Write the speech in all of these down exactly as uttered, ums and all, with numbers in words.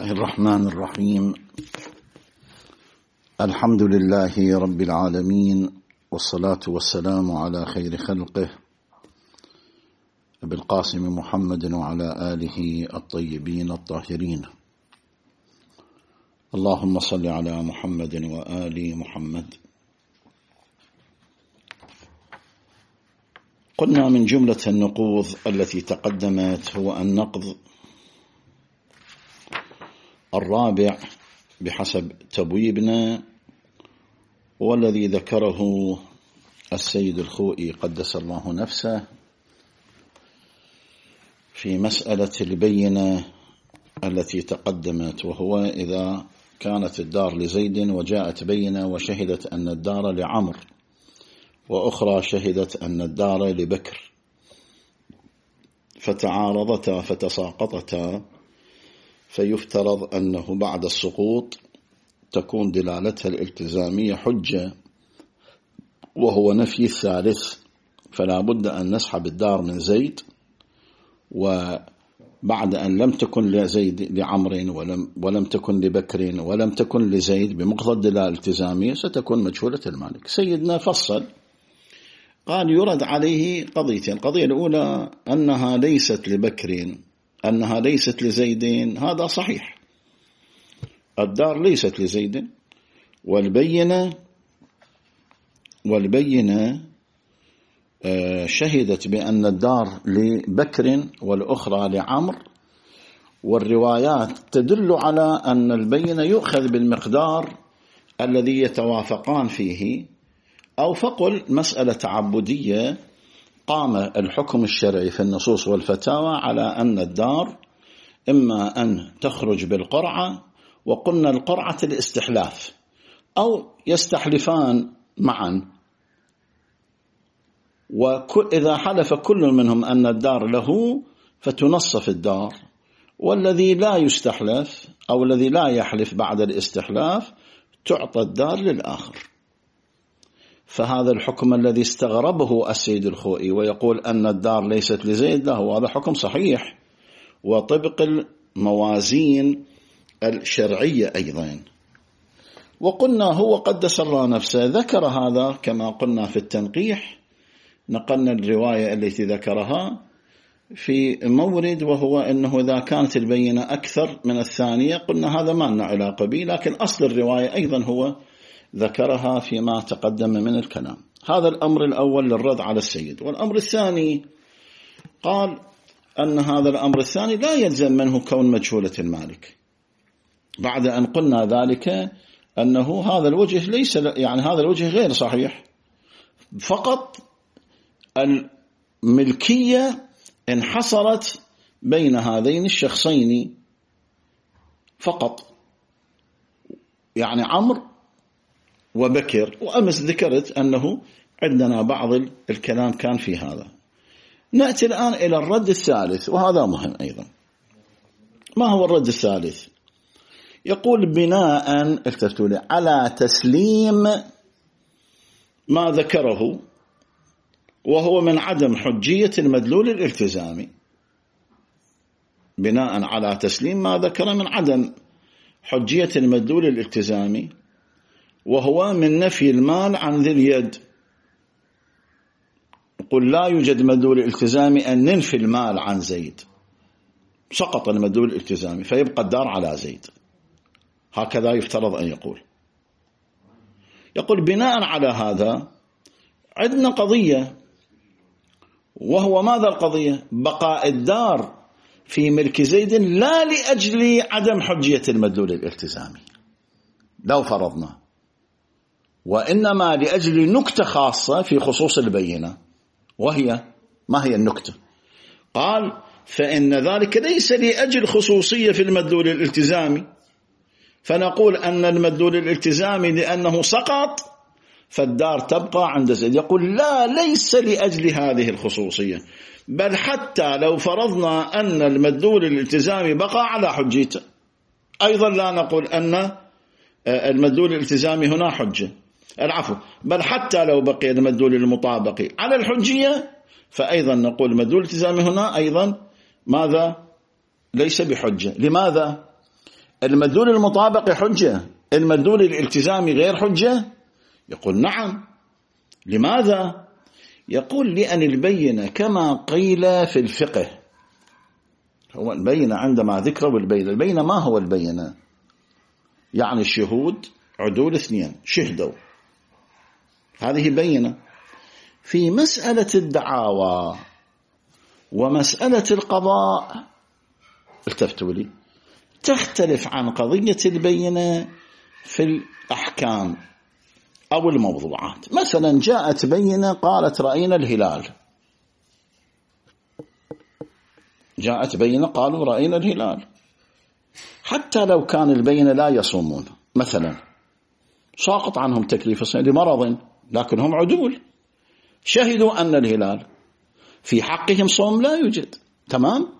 الله الرحمن الرحيم. الحمد لله رب العالمين، والصلاة والسلام على خير خلقه أبي القاسم محمد وعلى آله الطيبين الطاهرين. اللهم صل على محمد وآل محمد. قلنا من جملة النقوض التي تقدمت هو النقض الرابع بحسب تبويبنا، والذي ذكره السيد الخوئي قدس الله نفسه في مسألة البينة التي تقدمت، وهو إذا كانت الدار لزيد وجاءت بينة وشهدت أن الدار لعمر، وأخرى شهدت أن الدار لبكر، فتعارضتا فتساقطتا، فيفترض أنه بعد السقوط تكون دلالتها الالتزامية حجة، وهو نفي الثالث، فلا بد أن نسحب الدار من زيد، وبعد أن لم تكن لزيد لعمر ولم, ولم تكن لبكر ولم تكن لزيد بمقتضى الدلالة الالتزامية ستكون مجهولة المالك. سيدنا فصل قال يرد عليه قضيتين: القضية الأولى أنها ليست لبكر، أنها ليست لزيد، هذا صحيح، الدار ليست لزيد، والبينة والبينة شهدت بأن الدار لبكر والأخرى لعمر، والروايات تدل على أن البينة يؤخذ بالمقدار الذي يتوافقان فيه، أو فقل مسألة تعبدية قام الحكم الشرعي في النصوص والفتاوى على أن الدار إما أن تخرج بالقرعة، وقلنا القرعة الاستحلاف، أو يستحلفان معا، وإذا حلف كل منهم أن الدار له فتنصف الدار، والذي لا يستحلف أو الذي لا يحلف بعد الاستحلاف تعطى الدار للآخر. فهذا الحكم الذي استغربه السيد الخوئي ويقول أن الدار ليست لزيد له، هذا حكم صحيح وطبق الموازين الشرعية أيضا. وقلنا هو قدس الله نفسه ذكر هذا كما قلنا في التنقيح، نقلنا الرواية التي ذكرها في مورد، وهو أنه إذا كانت البينة أكثر من الثانية قلنا هذا ما لنا علاقة به، لكن أصل الرواية أيضا هو ذكرها فيما تقدم من الكلام. هذا الأمر الأول للرد على السيد. والأمر الثاني قال أن هذا الأمر الثاني لا يلزم منه كون مجهولة المالك، بعد أن قلنا ذلك أنه هذا الوجه ليس، يعني هذا الوجه غير صحيح، فقط الملكية انحصرت بين هذين الشخصين فقط، يعني عمرو وبكر. وأمس ذكرت أنه عندنا بعض الكلام كان في هذا. نأتي الآن إلى الرد الثالث، وهذا مهم أيضا. ما هو الرد الثالث؟ يقول بناء التفتوا لي على تسليم ما ذكره، وهو من عدم حجية المدلول الالتزامي، بناء على تسليم ما ذكر من عدم حجية المدلول الالتزامي، وهو من نفي المال عن ذي اليد. يقول لا يوجد مدلول الالتزامي أن ننفي المال عن زيد، سقط المدلول الالتزامي فيبقى الدار على زيد، هكذا يفترض أن يقول. يقول بناء على هذا عندنا قضية، وهو ماذا القضية؟ بقاء الدار في ملك زيد لا لأجل عدم حجية المدلول الالتزامي لو فرضنا، وإنما لأجل نكتة خاصة في خصوص البينة، وهي ما هي النكتة؟ قال فإن ذلك ليس لأجل خصوصية في المدلول الالتزامي، فنقول أن المدلول الالتزامي لأنه سقط فالدار تبقى عند زيد. يقول لا، ليس لأجل هذه الخصوصية، بل حتى لو فرضنا أن المدلول الالتزامي بقى على حجيته أيضا لا نقول أن المدلول الالتزامي هنا حجة، العفو، بل حتى لو بقي المدلول المطابق على الحجية فأيضا نقول المدلول الالتزامي هنا أيضا ماذا؟ ليس بحجة. لماذا؟ المدلول المطابق حجة، المدلول الالتزامي غير حجة؟ يقول نعم. لماذا؟ يقول لأن البينة كما قيل في الفقه، هو البينة عندما ذكروا البينة، البينة ما هو البينة؟ يعني الشهود عدول اثنين شهدوا، هذه بينة. في مسألة الدعاوى ومسألة القضاء التفتوا لي تختلف عن قضية البينة في الأحكام أو الموضوعات. مثلا جاءت بينة قالت رأينا الهلال، جاءت بينة قالوا رأينا الهلال، حتى لو كان البينة لا يصومون مثلا، ساقط عنهم تكليف الصيام لمرض، لكن هم عدول شهدوا أن الهلال، في حقهم صوم لا يوجد، تمام،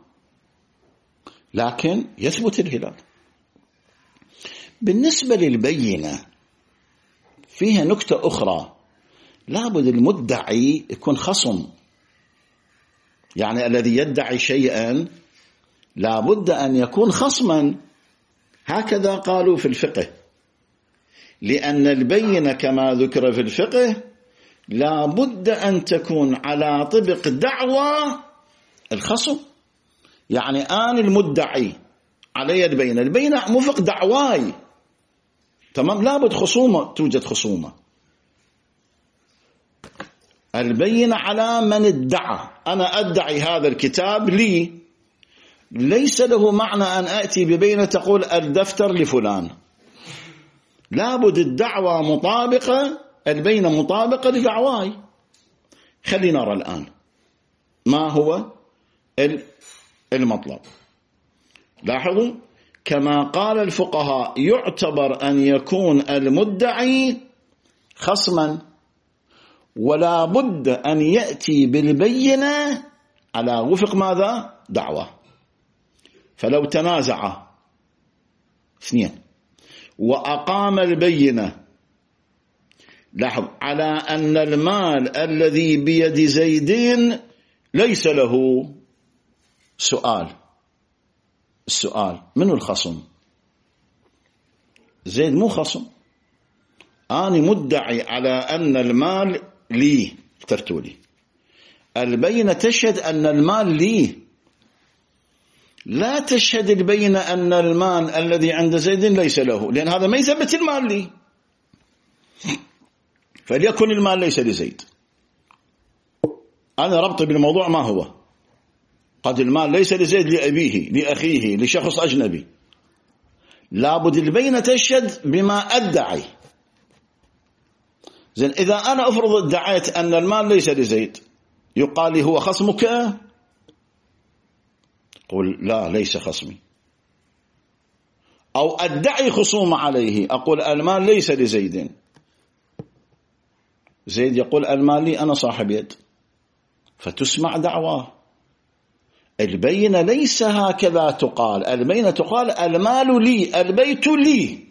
لكن يثبت الهلال. بالنسبة للبينة فيها نكتة أخرى، لابد المدعي يكون خصم، يعني الذي يدعي شيئا لابد أن يكون خصما، هكذا قالوا في الفقه، لأن البينة كما ذكر في الفقه لابد أن تكون على طبق دعوى الخصم. يعني أنا المدعي علي البينة، البينة موفق دعواي، تمام، لابد خصومة، توجد خصومة. البينة على من ادعى، أنا أدعي هذا الكتاب لي، ليس له معنى أن أتي ببينة تقول الدفتر لفلان، لابد الدعوة مطابقة، البينة مطابقة لدعواي. خلينا نرى الآن ما هو المطلب. لاحظوا كما قال الفقهاء يعتبر أن يكون المدعي خصما، ولا بد أن يأتي بالبينة على وفق ماذا؟ دعوة. فلو تنازع اثنين وأقام البينة، لاحظ، على أن المال الذي بيد زيدين ليس له، سؤال، السؤال من الخصم؟ زيد مو خصم، أنا مدعي على أن المال لي، اخترتوا لي، البينة تشهد أن المال لي، لا تشهد البينة أن المال الذي عند زيد ليس له، لأن هذا ما يثبت المال لي. فليكن المال ليس لزيد، أنا ربطي بالموضوع ما هو؟ قد المال ليس لزيد، لأبيه، لأخيه، لشخص أجنبي، لابد البينة تشهد بما أدعي. زين، إذا أنا أفرض ادعيت أن المال ليس لزيد، يقال لي هو خصمك؟ قل لا ليس خصمي. أو أدعي خصوم عليه، أقول المال ليس لزيد، زيد يقول المال لي، أنا صاحب يد، فتسمع دعواه. البينة ليس هكذا تقال، البينة تقال المال لي، البيت لي،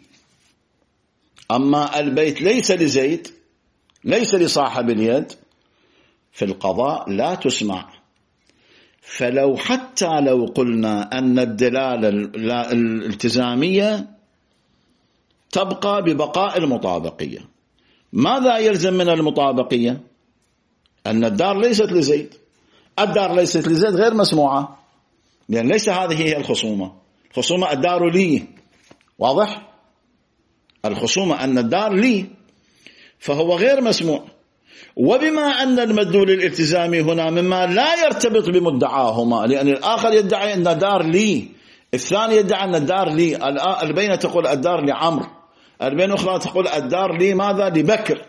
أما البيت ليس لزيد، ليس لصاحب اليد، في القضاء لا تسمع. فلو حتى لو قلنا أن الدلالة الالتزامية تبقى ببقاء المطابقية، ماذا يلزم من المطابقية؟ أن الدار ليست لزيد، الدار ليست لزيد غير مسموعة، لأن ليس هذه هي الخصومة، الخصومة الدار لي، واضح؟ الخصومة أن الدار لي، فهو غير مسموع. وبما أن المدلول الالتزامي هنا مما لا يرتبط بمدعاهما، لأن الآخر يدعي أن الدار لي، الثاني يدعي أن الدار لي، البينة تقول الدار لعمر، البينة أخرى تقول الدار لي ماذا؟ لبكر.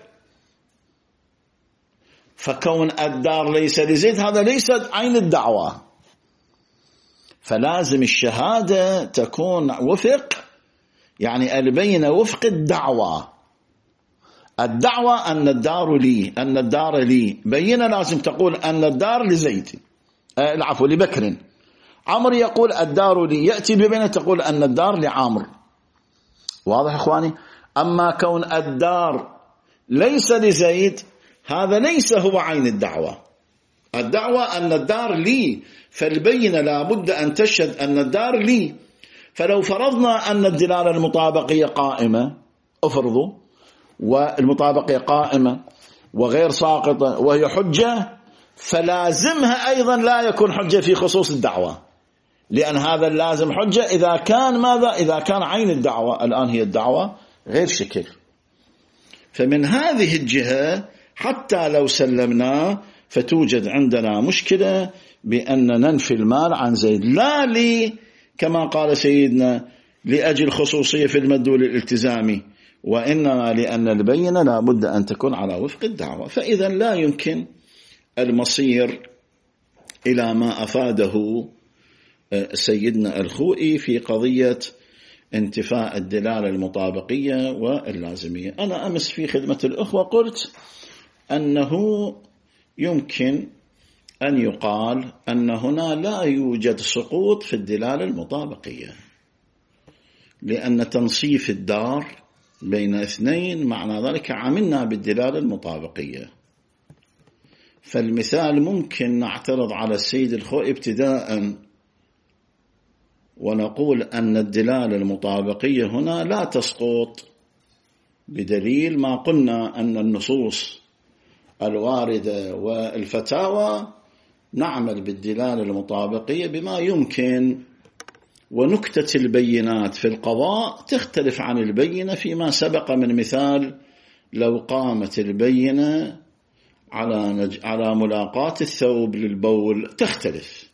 فكون الدار ليس لزيد هذا ليس عين الدعوة، فلازم الشهادة تكون وفق، يعني البينة وفق الدعوة. الدعوة أن الدار لي، أن الدار لي، بينة لازم تقول أن الدار لزيد، العفو لبكر. عمر يقول الدار لي، يأتي ببينة تقول أن الدار لعمر. واضح إخواني؟ أما كون الدار ليس لزيد هذا ليس هو عين الدعوة. الدعوة أن الدار لي، فالبينة لابد أن تشهد أن الدار لي. فلو فرضنا أن الدلالة المطابقية قائمة، أفرضوا، والمطابقية قائمة وغير ساقطة وهي حجة، فلازمها أيضا لا يكون حجة في خصوص الدعوة، لأن هذا اللازم حجة إذا كان ماذا؟ إذا كان عين الدعوة. الآن هي الدعوة غير شكل. فمن هذه الجهة حتى لو سلمنا فتوجد عندنا مشكلة بأن ننفي المال عن زيد، لا لي كما قال سيدنا لأجل خصوصية في المدلول الالتزامي، وإنما لأن البينة لا بد أن تكون على وفق الدعوة. فإذا لا يمكن المصير إلى ما أفاده سيدنا الخوئي في قضية انتفاء الدلالة المطابقية واللازمية. أنا أمس في خدمة الأخوة قلت أنه يمكن أن يقال أن هنا لا يوجد سقوط في الدلالة المطابقية، لأن تنصيف الدار بين اثنين معنى ذلك عملنا بالدلالة المطابقية. فالمثال ممكن نعترض على السيد الخوئي ابتداء ونقول أن الدلالة المطابقية هنا لا تسقط بدليل ما قلنا أن النصوص الواردة والفتاوى نعمل بالدلالة المطابقية بما يمكن، ونكتة البينات في القضاء تختلف عن البينة فيما سبق من مثال لو قامت البينة على نج... على ملاقاة الثوب للبول تختلف.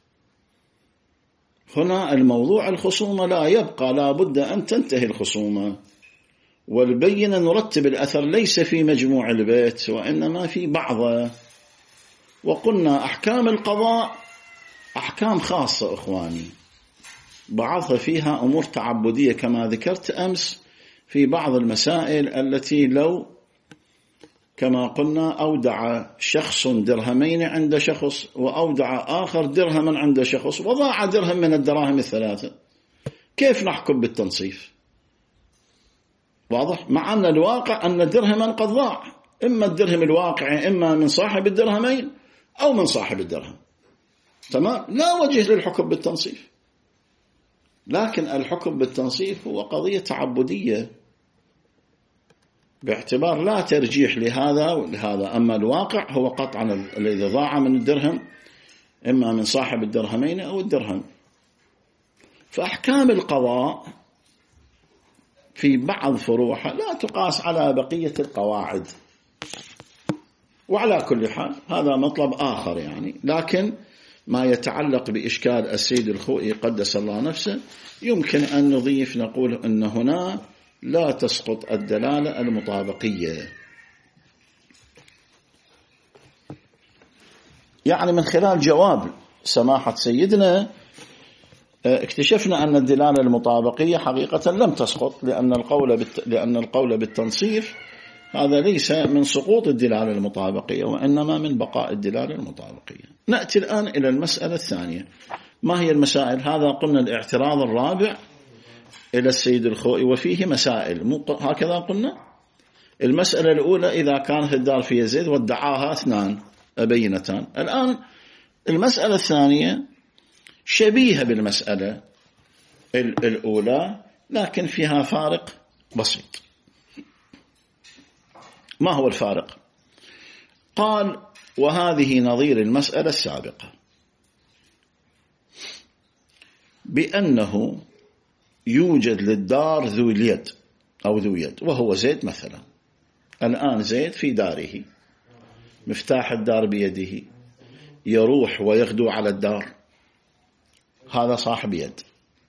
هنا الموضوع الخصومة لا يبقى، لا بد أن تنتهي الخصومة، والبينة نرتب الأثر ليس في مجموع البيت وإنما في بعضه. وقلنا أحكام القضاء أحكام خاصة أخواني، بعضها فيها أمور تعبدية كما ذكرت أمس في بعض المسائل التي لو كما قلنا أودع شخص درهمين عند شخص وأودع آخر درهما عند شخص وضاع درهم من الدراهم الثلاثة، كيف نحكم بالتنصيف؟ واضح؟ مع أن الواقع أن درهما قد ضاع، إما الدرهم الواقعي إما من صاحب الدرهمين أو من صاحب الدرهم، تمام؟ لا وجه للحكم بالتنصيف، لكن الحكم بالتنصيف هو قضية تعبدية باعتبار لا ترجيح لهذا ولهذا. أما الواقع هو قطعا الذي ضاع من الدرهم إما من صاحب الدرهمين أو الدرهم. فأحكام القضاء في بعض فروعها لا تقاس على بقية القواعد، وعلى كل حال هذا مطلب آخر يعني. لكن ما يتعلق بإشكال السيد الخوئي قدس الله نفسه يمكن أن نضيف نقول أن هنا لا تسقط الدلالة المطابقية. يعني من خلال جواب سماحة سيدنا اكتشفنا أن الدلالة المطابقية حقيقة لم تسقط، لأن القول بالت... لأن القول بالتنصيف هذا ليس من سقوط الدلالة المطابقية وإنما من بقاء الدلالة المطابقية. نأتي الآن إلى المسألة الثانية. ما هي المسائل؟ هذا قلنا الاعتراض الرابع إلى السيد الخوئي، وفيه مسائل هكذا قلنا. المسألة الأولى إذا كانت الدار فيها زيد وادعاها اثنان بينتان. الآن المسألة الثانية شبيهة بالمسألة الأولى لكن فيها فارق بسيط. ما هو الفارق؟ قال وهذه نظير المسألة السابقة بأنه يوجد للدار ذو اليد أو ذو يد وهو زيد مثلا. الآن زيد في داره، مفتاح الدار بيده، يروح ويغدو على الدار، هذا صاحب يد.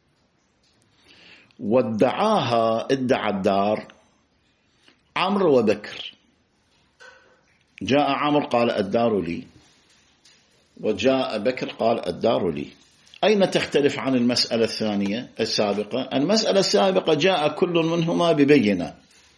وادعاها ادعى الدار عمرو وبكر. جاء عمرو قال الدار لي، وجاء بكر قال الدار لي. أين تختلف عن المسألة الثانية السابقة؟ المسألة السابقة جاء كل منهما ببينة،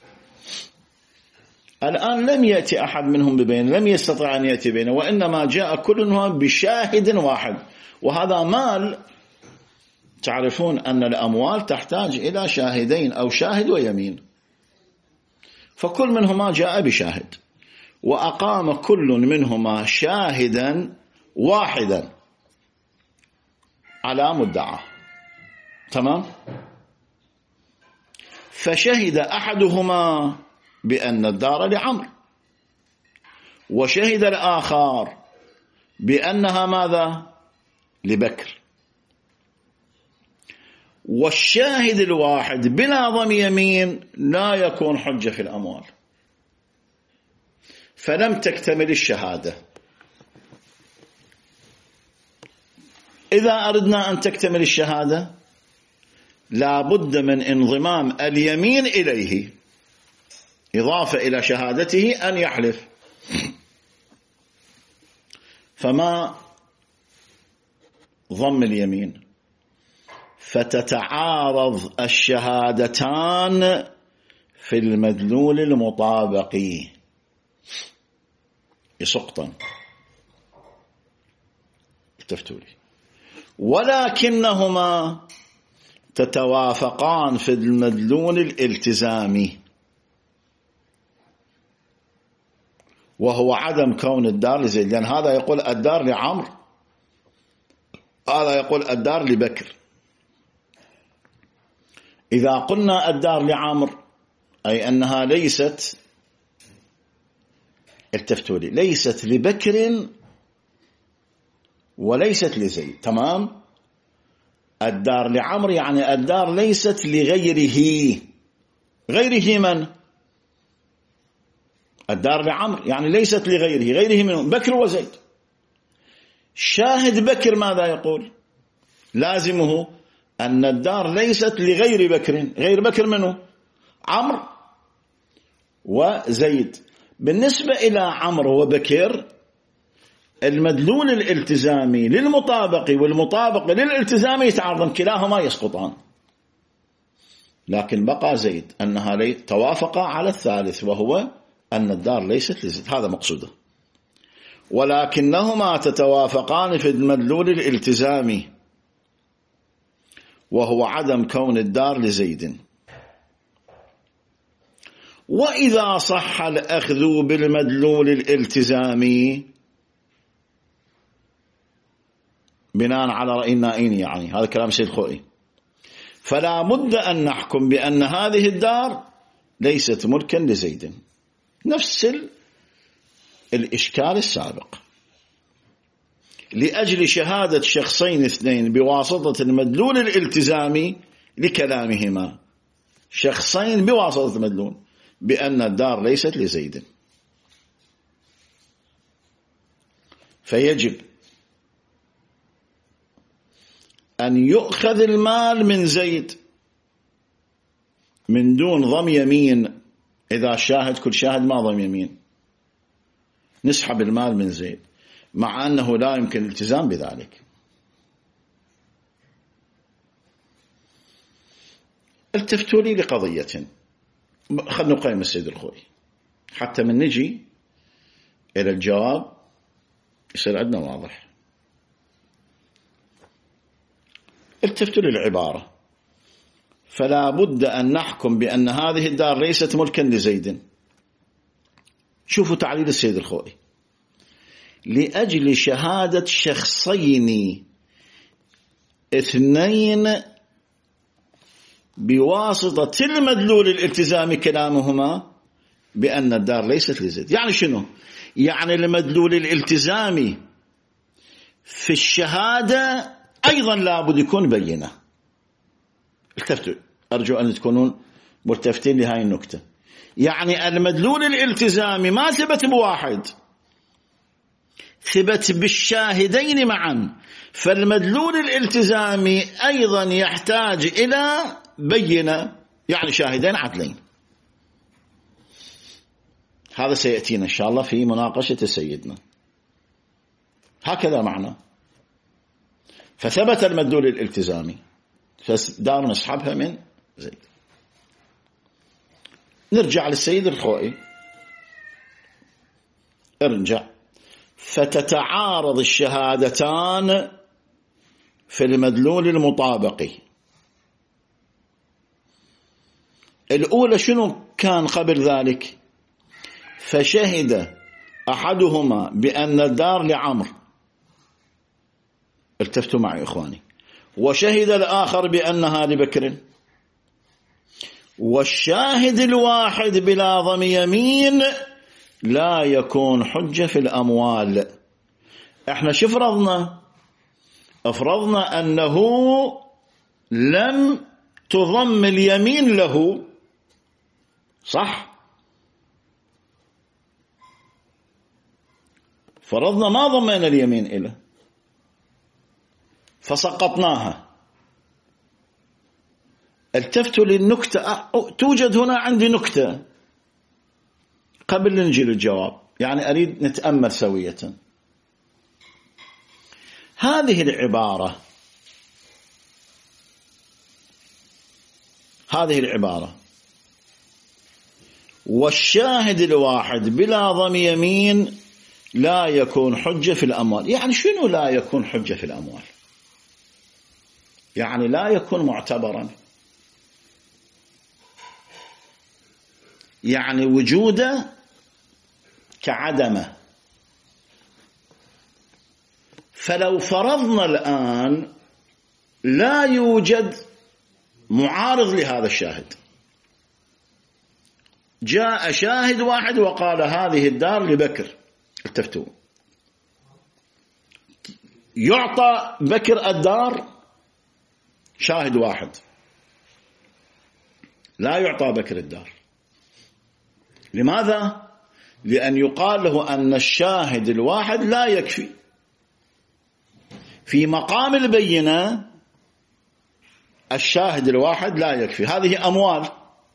الآن لم يأتي أحد منهم ببينة، لم يستطع أن يأتي بينة، وإنما جاء كل منهم بشاهد واحد. وهذا مال، تعرفون أن الأموال تحتاج إلى شاهدين أو شاهد ويمين، فكل منهما جاء بشاهد وأقام كل منهما شاهدا واحدا على مدعاه، تمام؟ فشهد أحدهما بأن الدار لعمرو، وشهد الآخر بأنها ماذا؟ لبكر. والشاهد الواحد بلا ضم يمين لا يكون حجة في الأموال، فلم تكتمل الشهادة. إذا أردنا أن تكتمل الشهادة لا بد من انضمام اليمين إليه، إضافة إلى شهادته أن يحلف. فما ضم اليمين؟ فتتعارض الشهادتان في المدلول المطابق يسقطا. التفتوا لي. ولكنهما تتوافقان في المدلول الالتزامي، وهو عدم كون الدار لزيد، لأن هذا يقول الدار لعمرو، هذا يقول الدار لبكر. إذا قلنا الدار لعمرو أي أنها ليست، التفتوا لي، ليست لبكر وليست لزيد، تمام؟ الدار لعمرو يعني الدار ليست لغيره. غيره من؟ الدار لعمرو يعني ليست لغيره. غيره من بكر وزيد. شاهد بكر ماذا يقول؟ لازمه أن الدار ليست لغير بكر. غير بكر منه؟ عمرو وزيد. بالنسبة إلى عمرو وبكر المدلول الالتزامي للمطابق والمطابق للالتزامي يتعارضان، كلاهما يسقطان. لكن بقى زيد أنها لي توافقا على الثالث، وهو أن الدار ليست لزيد، هذا مقصوده. ولكنهما تتوافقان في المدلول الالتزامي، وهو عدم كون الدار لزيد. وإذا صح الأخذ بالمدلول الالتزامي بناء على رأي النائين، يعني هذا كلام سيد خوئي، فلا بد أن نحكم بأن هذه الدار ليست ملكا لزيد. نفس الإشكال السابق، لأجل شهادة شخصين اثنين بواسطة المدلول الالتزامي لكلامهما، شخصين بواسطة المدلول بأن الدار ليست لزيد، فيجب أن يؤخذ المال من زيد من دون ضم يمين. إذا شاهد كل شاهد ما ضم يمين نسحب المال من زيد، مع أنه لا يمكن الالتزام بذلك. التفتوا لي لقضية، خلنا نقيم السيد الخوي حتى من نجي إلى الجواب يصير عندنا واضح. التفتوا لي العبارة، فلا بد أن نحكم بأن هذه الدار ليست ملكا لزيد. شوفوا تعليل السيد الخوئي، لأجل شهادة شخصين اثنين بواسطة المدلول الالتزامي كلامهما بأن الدار ليست لزيد. يعني شنو؟ يعني المدلول الالتزامي في الشهادة أيضا لابد يكون بينة. التفتوا، أرجو أن تكونون ملتفتين لهذه النكتة. يعني المدلول الالتزامي ما ثبت بواحد، ثبت بالشاهدين معا، فالمدلول الالتزامي أيضا يحتاج إلى بينة، يعني شاهدين عدلين. هذا سيأتينا إن شاء الله في مناقشة سيدنا، هكذا معنى. فثبت المدلول الالتزامي، فدار نسحبها من زيد. نرجع للسيد الخوئي، ارجع. فتتعارض الشهادتان في المدلول المطابق. الأولى شنو كان قبل ذلك؟ فشهد أحدهما بأن الدار لعمرو، التفتوا معي إخواني، وشهد الآخر بأنها لبكر، والشاهد الواحد بلا ضم يمين لا يكون حجة في الأموال. احنا شو فرضنا؟ افرضنا أنه لم تضم اليمين له، صح؟ فرضنا ما ضمينا اليمين إله فسقطناها. التفتوا للنكتة، توجد هنا عندي نكتة قبل نجي للجواب، يعني أريد نتأمل سوية. هذه العبارة هذه العبارة والشاهد الواحد بلا ضم يمين لا يكون حجة في الأموال، يعني شنو لا يكون حجة في الأموال؟ يعني لا يكون معتبرا، يعني وجوده كعدمه. فلو فرضنا الآن لا يوجد معارض لهذا الشاهد، جاء شاهد واحد وقال هذه الدار لبكر، التفتوا، يعطى بكر الدار؟ شاهد واحد، لا يعطى بكر الدار. لماذا؟ لأن يقال له أن الشاهد الواحد لا يكفي. في مقام البينة الشاهد الواحد لا يكفي، هذه أموال،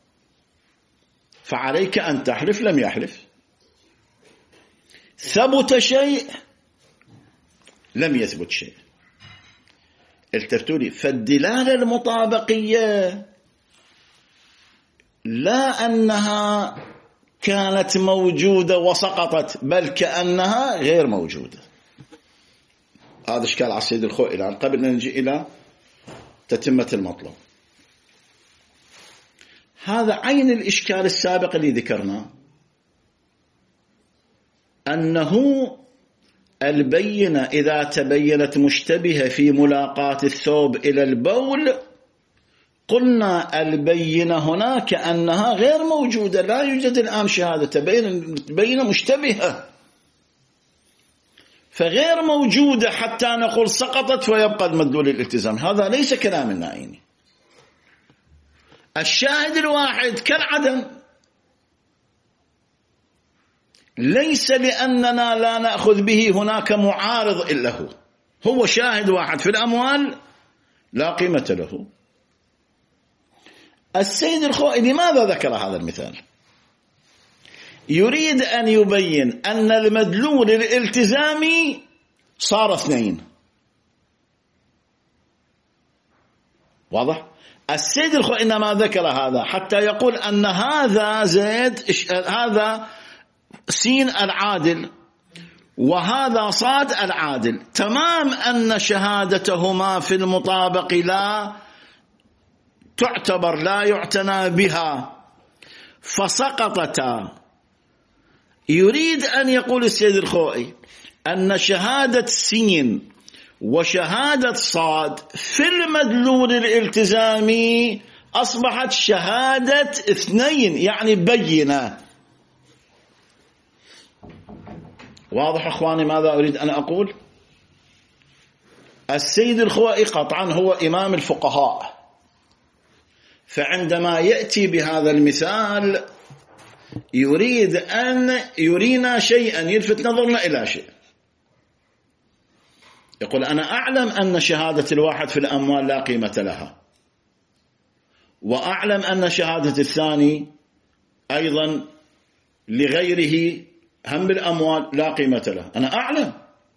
فعليك أن تحلف، لم يحلف. ثبت شيء، لم يثبت شيء. التفتوا لي. فالدلالة المطابقية لا أنها كانت موجودة وسقطت، بل كأنها غير موجودة. هذا إشكال على السيد الخوئي. الآن قبل أن نجي إلى تتمة المطلب، هذا عين الإشكال السابق اللي ذكرناه، أنه البينة إذا تبينت مشتبهة في ملاقاة الثوب إلى البول، قلنا البينة هنا كأنها غير موجودة، لا يوجد الآن شهادة، تبين مشتبهة، فغير موجودة حتى نقول سقطت ويبقى المدلول الالتزام. هذا ليس كلام النائيني. الشاهد الواحد كالعدم، ليس لأننا لا نأخذ به هناك معارض إلا هو، هو شاهد واحد في الأموال لا قيمة له. السيد الخوئي لماذا ذكر هذا المثال؟ يريد أن يبين أن المدلول الالتزامي صار اثنين. واضح؟ السيد الخوئي إنما ذكر هذا حتى يقول أن هذا زيد، هذا سين العادل وهذا صاد العادل، تمام أن شهادتهما في المطابق لا تعتبر، لا يعتنى بها، فسقطتا. يريد أن يقول السيد الخوئي أن شهادة سين وشهادة صاد في المدلول الالتزامي أصبحت شهادة اثنين، يعني بينة. واضح أخواني ماذا أريد أن أقول؟ السيد الخوئي قطعا هو إمام الفقهاء، فعندما يأتي بهذا المثال يريد أن يرينا شيئا، يلفت نظرنا إلى شيء. يقول أنا أعلم أن شهادة الواحد في الأموال لا قيمة لها، وأعلم أن شهادة الثاني أيضا لغيره هم بالأموال لا قيمة له، أنا أعلم،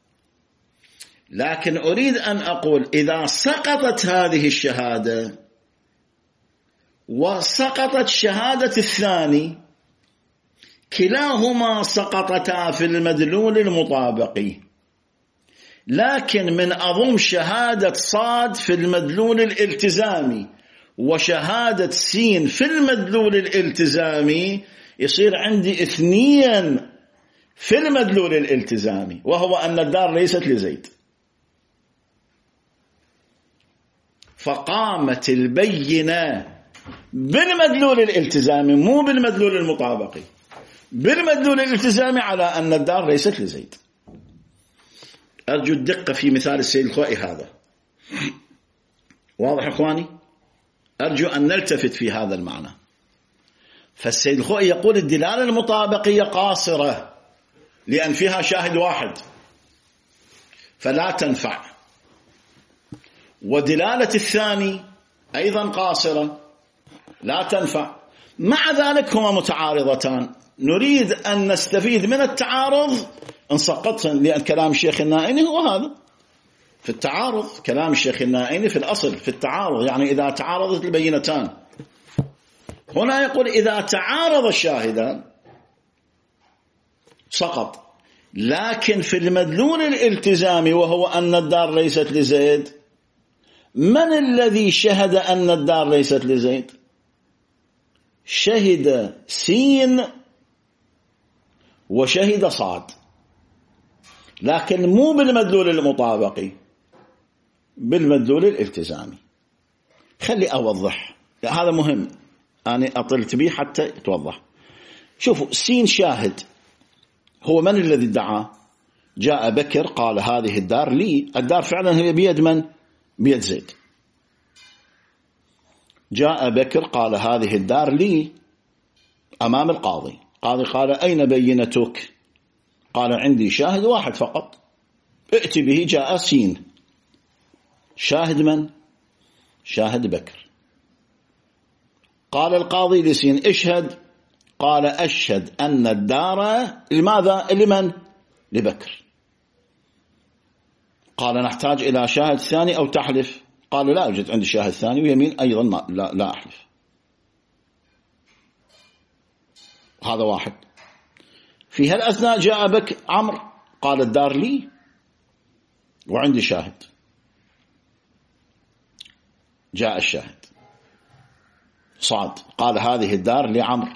لكن أريد أن أقول إذا سقطت هذه الشهادة وسقطت شهادة الثاني، كلاهما سقطتا في المدلول المطابقي، لكن من أضم شهادة صاد في المدلول الالتزامي وشهادة سين في المدلول الالتزامي، يصير عندي اثنين في المدلول الالتزامي، وهو أن الدار ليست لزيد. فقامت البينة بالمدلول الالتزامي مو بالمدلول المطابقي. بالمدلول الالتزامي على أن الدار ليست لزيد. أرجو الدقة في مثال السيد الخوئي هذا. واضح إخواني؟ أرجو أن نلتفت في هذا المعنى. فالسيد الخوئي يقول الدلالة المطابقية قاصرة لأن فيها شاهد واحد فلا تنفع، ودلالة الثاني أيضا قاصرة لا تنفع. مع ذلك هما متعارضتان. نريد أن نستفيد من التعارض إن سقطت، لأن كلام الشيخ النائني هو هذا في التعارض. كلام الشيخ النائني في الأصل في التعارض، يعني إذا تعارضت البينتان. هنا يقول إذا تعارض الشاهدان سقط. لكن في المدلول الالتزامي وهو أن الدار ليست لزيد، من الذي شهد أن الدار ليست لزيد؟ شهد سين وشهد صاد، لكن مو بالمدلول المطابقي، بالمدلول الالتزامي. خلي أوضح، هذا مهم أنا أطلت به حتى يتوضح. شوفوا، سين شاهد هو من الذي ادعى؟ جاء بكر قال هذه الدار لي. الدار فعلا هي بيد من؟ بيد زيد. جاء بكر قال هذه الدار لي أمام القاضي. القاضي قال أين بينتك؟ قال عندي شاهد واحد فقط، ائت به. جاء سين، شاهد من؟ شاهد بكر. قال القاضي لسين اشهد. قال أشهد أن الدار لماذا؟ لمن؟ لبكر. قال نحتاج إلى شاهد ثاني أو تحلف؟ قال لا يوجد عندي شاهد ثاني، ويمين أيضا ما لا, لا أحلف. هذا واحد. في هالأثناء جاء بك عمرو قال الدار لي وعندي شاهد. جاء الشاهد صاد قال هذه الدار لعمرو،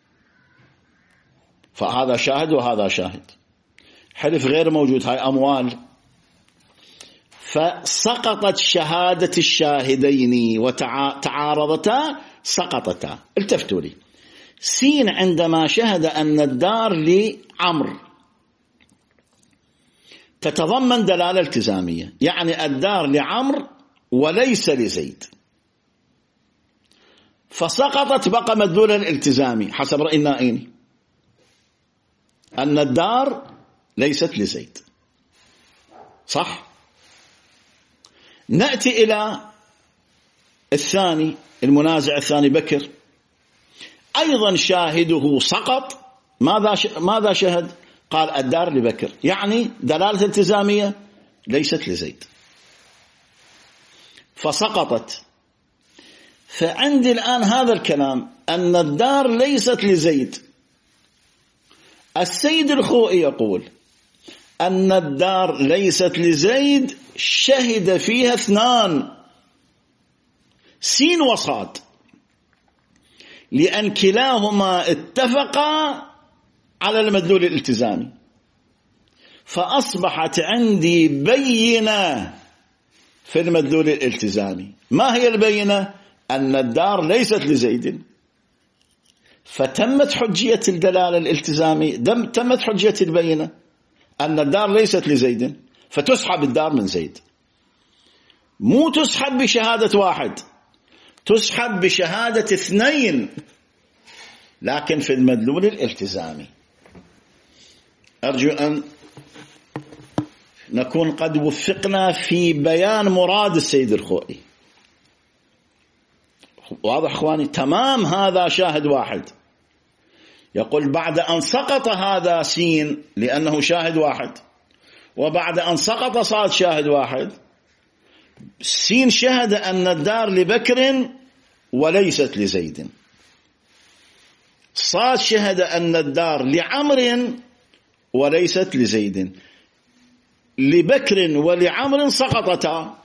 فهذا شاهد وهذا شاهد. حلف غير موجود، هاي أموال. فسقطت شهادة الشاهدين وتعارضتا سقطتا. التفتوا لي. سين عندما شهد أن الدار لعمرو تتضمن دلالة التزامية، يعني الدار لعمرو وليس لزيد، فسقطت بقى مدلولا الالتزامي حسب رأي النائني أن الدار ليست لزيد. صح؟ نأتي إلى الثاني المنازع الثاني بكر، أيضا شاهده سقط. ماذا ماذا شهد؟ قال الدار لبكر، يعني دلالة التزامية ليست لزيد، فسقطت. فعندي الآن هذا الكلام أن الدار ليست لزيد. السيد الخوئي يقول أن الدار ليست لزيد شهد فيها اثنان، سين وصاد، لأن كلاهما اتفقا على المدلول الالتزامي. فأصبحت عندي بينة في المدلول الالتزامي. ما هي البينة؟ أن الدار ليست لزيد. فتمت حجية الدلالة الالتزامي، تمت حجية البينة أن الدار ليست لزيد، فتسحب الدار من زيد. مو تسحب بشهادة واحد، تسحب بشهادة اثنين، لكن في المدلول الالتزامي. أرجو أن نكون قد وفقنا في بيان مراد السيد الخوئي. واضح اخواني؟ تمام. هذا شاهد واحد. يقول بعد أن سقط هذا سين لأنه شاهد واحد، وبعد أن سقط صاد شاهد واحد، سين شهد أن الدار لبكر وليست لزيد، صاد شهد أن الدار لعمر وليست لزيد. لبكر ولعمر سقطتا،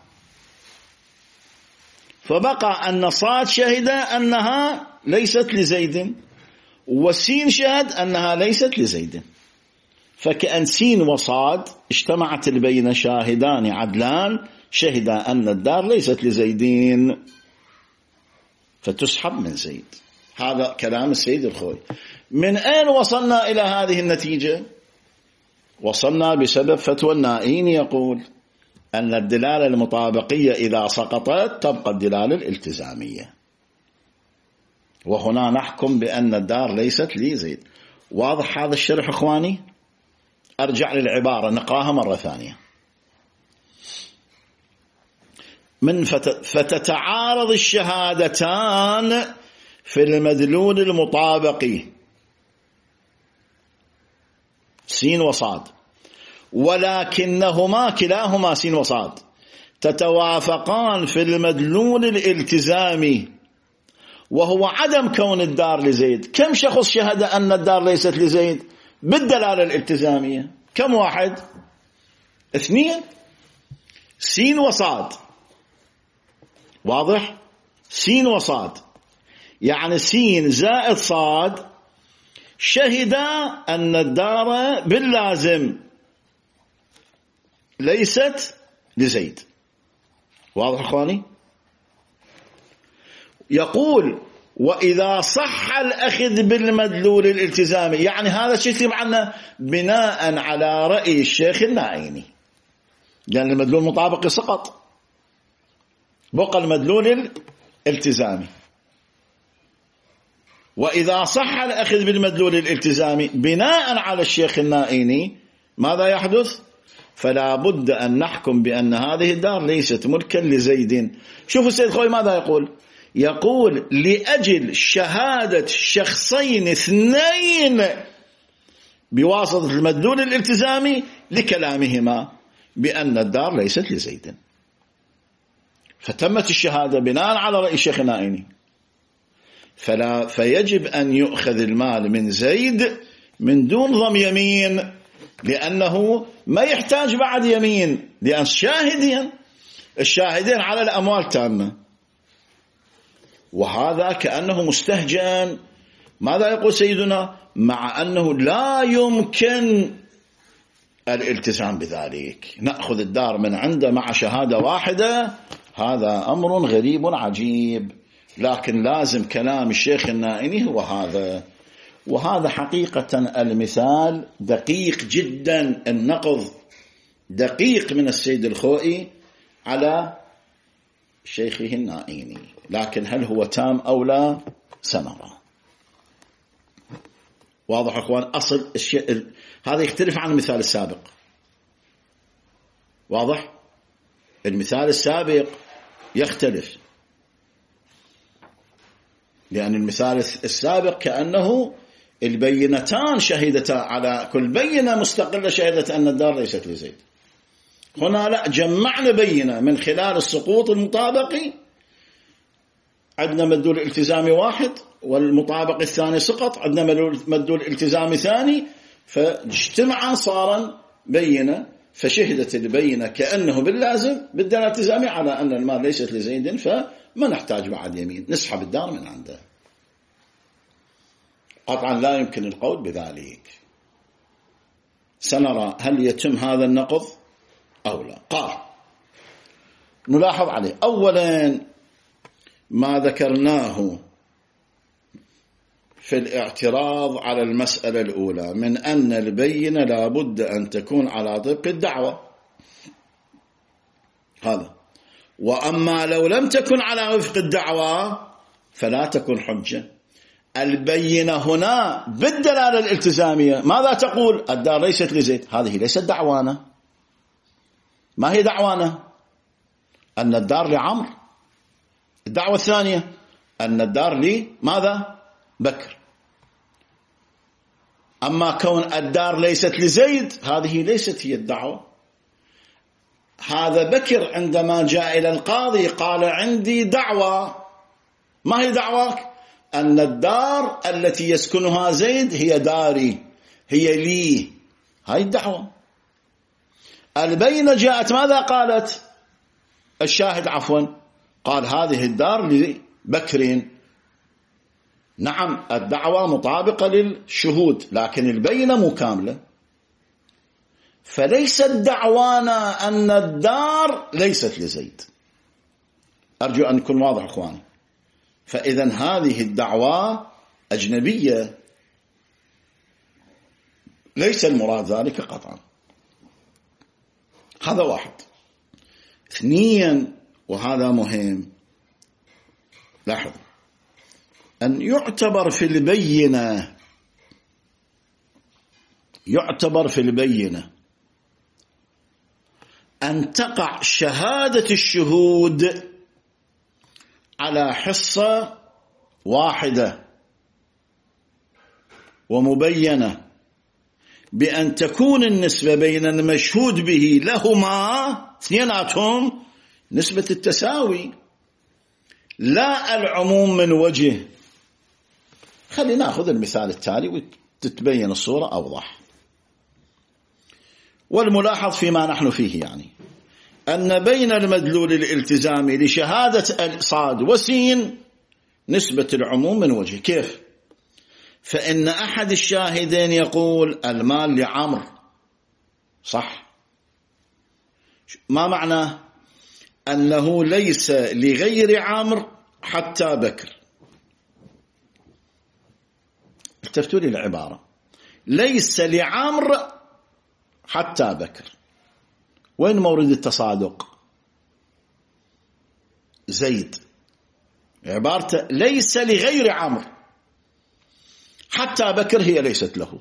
فبقى أن صاد شهد أنها ليست لزيد، وسين شهد أنها ليست لزيد. فكأن سين وصاد اجتمعت البين شاهدان عدلان شهدا أن الدار ليست لزيدين. فتسحب من زيد. هذا كلام السيد الخوئي. من أين وصلنا إلى هذه النتيجة؟ وصلنا بسبب فتوى النائين يقول أن الدلالة المطابقية إذا سقطت تبقى الدلالة الالتزامية، وهنا نحكم بأن الدار ليست لزيد. واضح هذا الشرح إخواني؟ أرجع للعبارة نقراها مرة ثانية. من فتتعارض الشهادتان في المدلول المطابق سين وصاد، ولكنهما كلاهما سين وصاد تتوافقان في المدلول الالتزامي وهو عدم كون الدار لزيد. كم شخص شهد أن الدار ليست لزيد بالدلالة الالتزامية؟ كم واحد؟ اثنين، سين وصاد. واضح؟ سين وصاد، يعني سين زائد صاد شهد أن الدار باللازم ليست لزيد. واضح أخواني؟ يقول وإذا صح الأخذ بالمدلول الالتزامي، يعني هذا شيء معنا بناء على رأي الشيخ النائيني، لأن المدلول المطابق سقط، بقى المدلول الالتزامي. وإذا صح الأخذ بالمدلول الالتزامي بناء على الشيخ النائيني ماذا يحدث؟ فلا بد أن نحكم بأن هذه الدار ليست ملكا لزيد. شوفوا السيد الخوئي ماذا يقول؟ يقول لأجل شهادة شخصين اثنين بواسطة المدلول الالتزامي لكلامهما بأن الدار ليست لزيد، فتمت الشهادة بناء على رأي الشيخ النائيني، فلا فيجب أن يؤخذ المال من زيد من دون ضم يمين، لأنه ما يحتاج بعد يمين، لأن الشاهدين الشاهدين على الأموال تامة. وهذا كأنه مستهجن. ماذا يقول سيدنا؟ مع أنه لا يمكن الالتزام بذلك، نأخذ الدار من عنده مع شهادة واحدة، هذا أمر غريب عجيب، لكن لازم كلام الشيخ النائيني هو هذا. وهذا حقيقة المثال دقيق جدا، النقض دقيق من السيد الخوئي على شيخه النائيني، لكن هل هو تام أو لا سنرى. واضح أخوان؟ أصل الشيء هذا يختلف عن المثال السابق. واضح؟ المثال السابق يختلف، لأن المثال السابق كأنه البينتان شهدتا على كل بينة مستقلة شهدت أن الدار ليست لزيد. هنا لا، جمعنا بينة من خلال السقوط المطابقي، عندنا مدلول التزامي واحد والمطابق الثاني سقط، عندنا مدلول التزامي ثاني، فاجتمعا صارا بينة، فشهدت البينة كأنه باللازم بالدلالة الالتزامي على أن المال ليست لزيد، فما نحتاج بعد يمين، نسحب الدار من عنده. قطعا لا يمكن القول بذلك. سنرى هل يتم هذا النقض أو لا. قال نلاحظ عليه أولا ما ذكرناه في الاعتراض على المسألة الأولى من أن البينة لا بد أن تكون على طبق الدعوة، هذا. وأما لو لم تكن على وفق الدعوة فلا تكون حجة. البينة هنا بالدلالة الالتزامية ماذا تقول؟ الدار ليست لزيد، هذه ليست دعوانا. ما هي دعوانا؟ أن الدار لعمر. الدعوة الثانية أن الدار لي ماذا؟ بكر. أما كون الدار ليست لزيد هذه ليست هي الدعوة. هذا بكر عندما جاء إلى القاضي قال عندي دعوة. ما هي دعواك؟ أن الدار التي يسكنها زيد هي داري، هي لي، هاي الدعوة. البينة جاءت ماذا قالت؟ الشاهد عفوا قال هذه الدار لبكرين. نعم الدعوة مطابقة للشهود، لكن البينة مو كاملة، فليست دعوانا أن الدار ليست لزيد. أرجو أن يكون واضح أخواني. فإذا هذه الدعوة أجنبية، ليس المراد ذلك قطعا. هذا واحد. اثنيا، وهذا مهم، لاحظ أن يعتبر في البينة يعتبر في البينة أن تقع شهادة الشهود على حصة واحدة ومبينة بأن تكون النسبة بين المشهود به لهما اثنيناتهم نسبة التساوي، لا العموم من وجه. خلينا نأخذ المثال التالي وتتبين الصورة أوضح. والملاحظ فيما نحن فيه يعني أن بين المدلول الالتزامي لشهادة صاد وسين نسبة العموم من وجه. كيف؟ فإن أحد الشاهدين يقول المال لعمر، صح؟ ما معناه؟ أنه ليس لغير عمر حتى بكر. التفتوا لي العبارة، ليس لعمر حتى بكر. وين مورد التصادق؟ زيد، عبارته ليس لغير عمر حتى بكر، هي ليست له.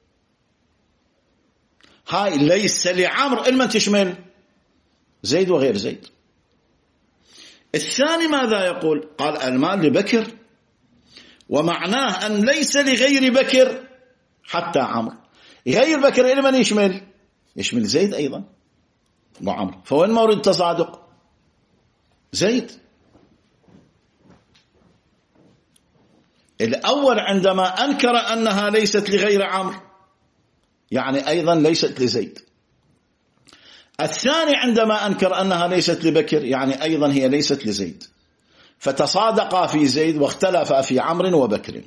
هاي ليس لعمر إلما تشمل زيد وغير زيد. الثاني ماذا يقول؟ قال المال لبكر، ومعناه أن ليس لغير بكر حتى عمر. غير بكر إلما يشمل يشمل زيد أيضا وعمر. فوين مورد التصادق؟ زيد. الأول عندما أنكر أنها ليست لغير عمر يعني أيضا ليست لزيد. الثاني عندما أنكر أنها ليست لبكر يعني أيضا هي ليست لزيد، فتصادقا في زيد واختلفا في عمر وبكر.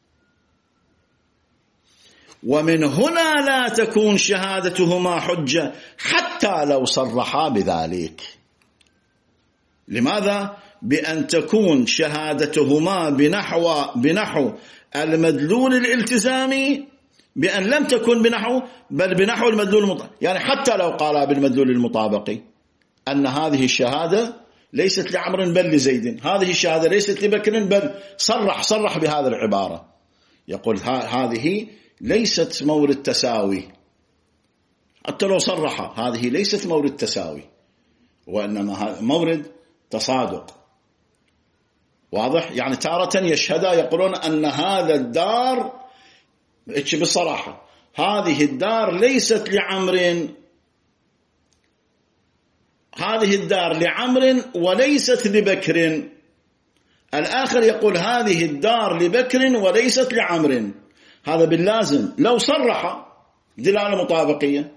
ومن هنا لا تكون شهادتهما حجة حتى لو صرحا بذلك. لماذا؟ بأن تكون شهادتهما بنحو بنحو المدلول الالتزامي، بأن لم تكن بنحو بل بنحو المدلول المطابق. يعني حتى لو قالا بالمدلول المطابقي أن هذه الشهادة ليست لعمر بل لزيد، هذه الشهادة ليست لبكر بل صرح صرح بهذه العبارة، يقول هذه ليست مورد تساوي. حتى لو صرح هذه ليست مورد تساوي وإنما مورد تصادق. واضح؟ يعني تارة يشهدا يقولون أن هذا الدار بالصراحة هذه الدار ليست لعمر، هذه الدار لعمر وليست لبكر. الآخر يقول هذه الدار لبكر وليست لعمر. هذا باللازم لو صرح دلالة مطابقية،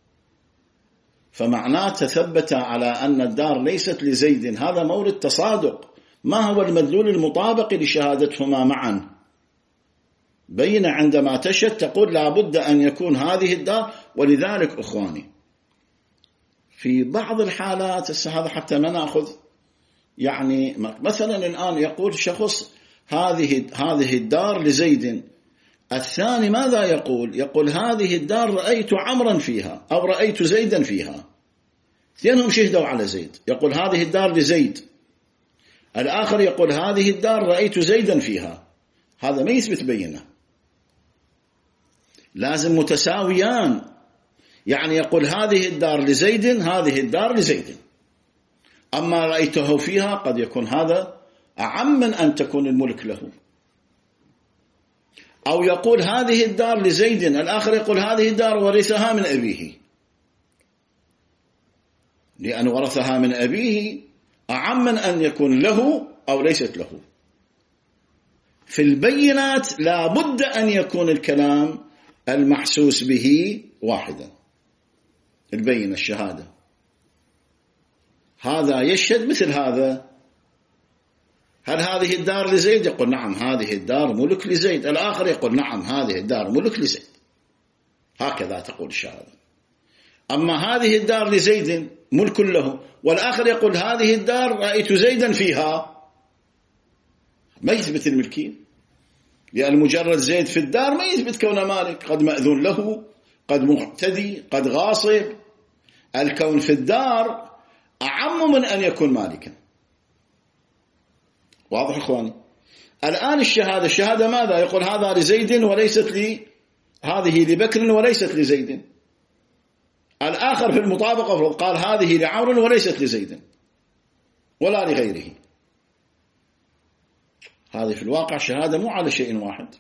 فمعناه تثبت على أن الدار ليست لزيد. هذا مورد تصادق. ما هو المدلول المطابق لشهادتهما معا؟ بين عندما تشهد تقول لابد أن يكون هذه الدار. ولذلك أخواني في بعض الحالات هذا حتى ما نأخذ يعني مثلا الآن يقول شخص هذه هذه الدار لزيد، الثاني ماذا يقول؟ يقول هذه الدار رأيت عمرا فيها أو رأيت زيدا فيها. اثنينهم شهدوا على زيد، يقول هذه الدار لزيد، الآخر يقول هذه الدار رأيت زيدا فيها. هذا ما يثبت بينه، لازم متساويان. يعني يقول هذه الدار لزيد، هذه الدار لزيد، أما رأيته فيها قد يكون هذا أعم من أن تكون الملك له. أو يقول هذه الدار لزيد، الآخر يقول هذه الدار ورثها من أبيه، لأن ورثها من أبيه أعم من أن يكون له أو ليست له. في البينات لا بد أن يكون الكلام المحسوس به واحدا. البينة الشهادة هذا يشهد مثل هذا، هل هذه الدار لزيد؟ يقول نعم هذه الدار ملك لزيد. الآخر يقول نعم هذه الدار ملك لزيد. هكذا تقول الشهادة. أما هذه الدار لزيد ملك له، والآخر يقول هذه الدار رأيت زيدا فيها، ما يثبت الملكية، لأن مجرد زيد في الدار ما يثبت كونه مالك، قد مأذون له، قد معتدي، قد غاصب. الكون في الدار أعم من أن يكون مالكا. واضح إخواني؟ الآن الشهادة، الشهادة ماذا؟ يقول هذا لزيد وليست لي، هذه لبكر وليست لزيد. الآخر في المطابقة قال هذه لعمر وليست لزيد ولا لغيره. هذه في الواقع شهادة مو على شيء واحد.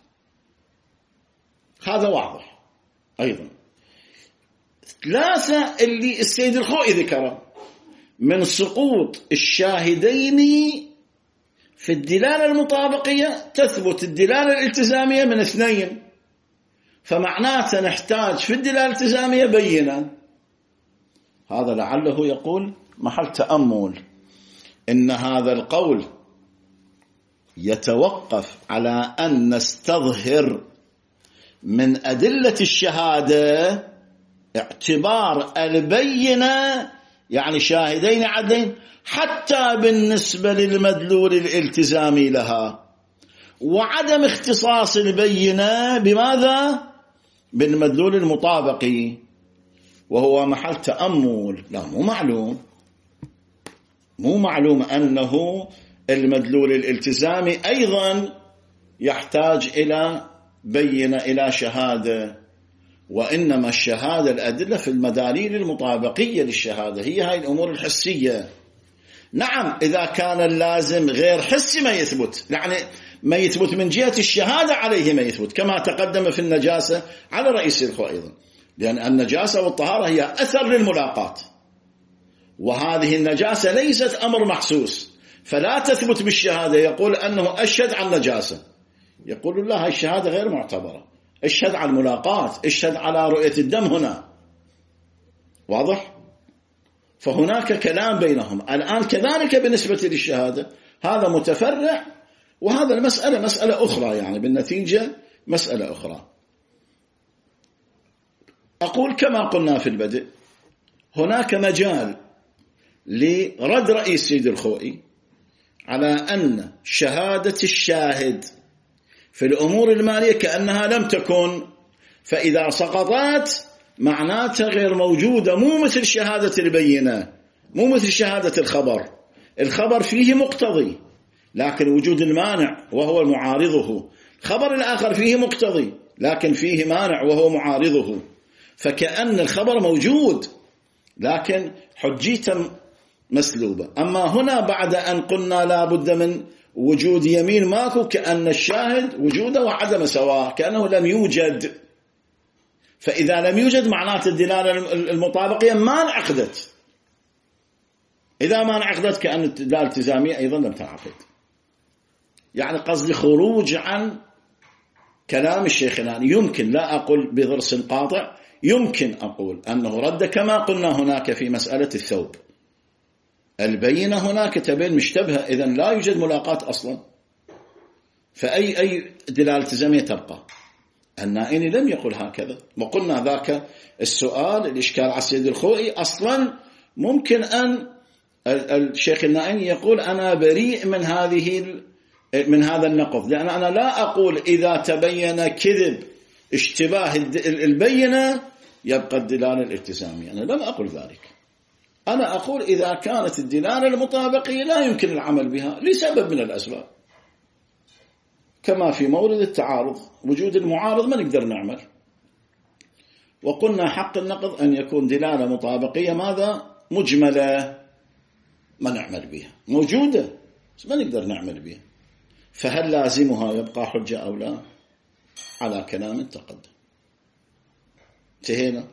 هذا واضح. أيضا ثلاثة اللي السيد الخوئي ذكره من سقوط الشاهدين في الدلالة المطابقية، تثبت الدلالة الالتزامية من اثنين، فمعناته نحتاج في الدلالة الالتزامية بينة. هذا لعله يقول محل تأمل إن هذا القول يتوقف على أن نستظهر من أدلة الشهادة اعتبار البينة، يعني شاهدين عدلين، حتى بالنسبة للمدلول الالتزامي لها، وعدم اختصاص البينة بماذا؟ بالمدلول المطابقي، وهو محل تأمل. لا، مو معلوم مو معلوم أنه المدلول الالتزامي أيضا يحتاج إلى بينة، إلى شهادة، وإنما الشهادة الأدلة في المداليل المطابقية للشهادة، هي هاي الأمور الحسية. نعم، إذا كان اللازم غير حسي ما يثبت، يعني ما يثبت من جهة الشهادة عليه ما يثبت، كما تقدم في النجاسة على رئيس الخوء أيضا، لأن النجاسة والطهارة هي أثر للملاقاة، وهذه النجاسة ليست أمر محسوس، فلا تثبت بالشهادة. يقول أنه أشهد عن نجاسة، يقول الله هاي الشهادة غير معتبرة، اشهد على الملاقاة، اشهد على رؤية الدم هنا. واضح؟ فهناك كلام بينهم. الآن كذلك بالنسبة للشهادة هذا متفرع، وهذا المسألة مسألة أخرى، يعني بالنتيجة مسألة أخرى. أقول كما قلنا في البدء، هناك مجال لرد رئيس سيد الخوئي على أن شهادة الشاهد في الأمور المالية كأنها لم تكن، فإذا سقطت معناتها غير موجودة، مو مثل شهادة البينة، مو مثل شهادة الخبر. الخبر فيه مقتضي لكن وجود المانع وهو معارضه، الخبر الآخر فيه مقتضي لكن فيه مانع وهو معارضه، فكأن الخبر موجود لكن حجيته مسلوبة. أما هنا بعد أن قلنا لا بد من وجود يمين ماكو، كأن الشاهد وجوده وعدم سواء، كأنه لم يوجد. فإذا لم يوجد معناته الدلالة المطابقية ما انعقدت. إذا ما انعقدت كأن الدلالة الالتزامية أيضا لم تنعقد. يعني قصدي خروج عن كلام الشيخ الآن. يمكن، لا أقول بضرس قاطع، يمكن أقول أنه رد كما قلنا هناك في مسألة الثوب، البينة هناك تبين مشتبهة، إذن لا يوجد ملاقاة أصلا، فأي أي دلالة التزامية تبقى. النائني لم يقل هكذا، وقلنا ذاك السؤال الإشكال على السيد الخوئي أصلا ممكن أن الشيخ النائني يقول أنا بريء من هذه من هذا النقض، لأن أنا لا أقول إذا تبين كذب اشتباه البينة يبقى الدلالة الالتزامية، أنا لم أقل ذلك. أنا أقول إذا كانت الدلالة المطابقية لا يمكن العمل بها لسبب من الأسباب، كما في مورد التعارض وجود المعارض ما نقدر نعمل، وقلنا حق النقض أن يكون دلالة مطابقية ماذا؟ مجملة، ما نعمل بها، موجودة بس ما نقدر نعمل بها، فهل لازمها يبقى حجة أو لا؟ على كلام تقدم. انتهينا.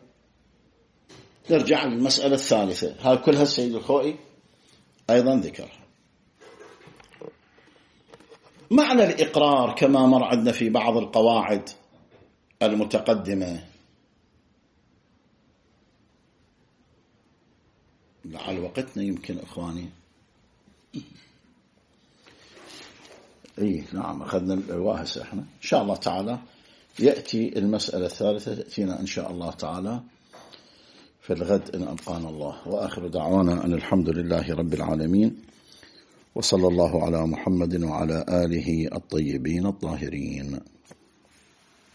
نرجع للمسألة الثالثة، هاي كلها السيد الخوئي أيضا ذكرها. معنى الإقرار كما مر عندنا في بعض القواعد المتقدمة، لعل وقتنا يمكن إخواني. إيه نعم، أخذنا الواهس إحنا. إن شاء الله تعالى يأتي المسألة الثالثة، تأتينا إن شاء الله تعالى في الغد إن أبقانا الله. وآخر دعوانا أن الحمد لله رب العالمين، وصلى الله على محمد وعلى آله الطيبين الطاهرين.